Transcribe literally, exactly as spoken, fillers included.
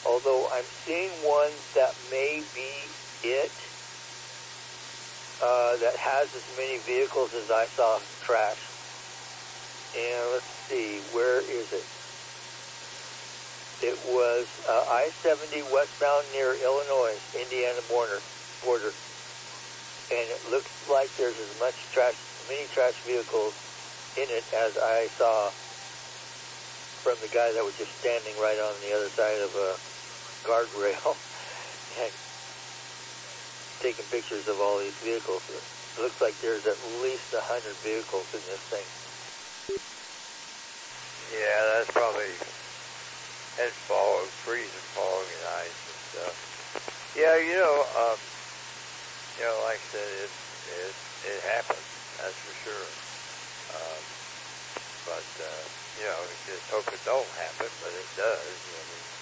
although I'm seeing one that may be it, uh, that has as many vehicles as I saw trash. And let's see, where is it? It was uh, I seventy westbound near Illinois, Indiana border, border. And it looks like there's as much trash, many trash vehicles in it as I saw from the guy that was just standing right on the other side of a guardrail and taking pictures of all these vehicles. It looks like there's at least a hundred vehicles in this thing. Yeah, that's probably, it's fall, freezing fog and ice and stuff. Yeah, you know, um, you know, like I said, it, it, it happens, that's for sure. Um, but, uh, you know, just hope it don't happen, but it does. I mean,